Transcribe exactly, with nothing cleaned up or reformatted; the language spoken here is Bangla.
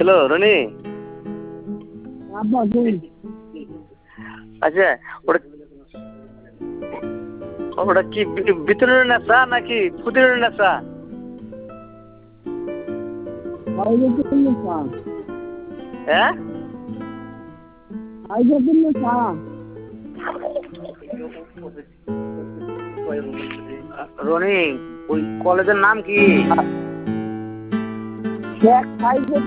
হ্যালো রনি। আচ্ছা ওটা ওটা কি ভিতরের নেশা নাকি ফুটির নেশা? হ্যাঁ রনি ওই কলেজের নাম কি?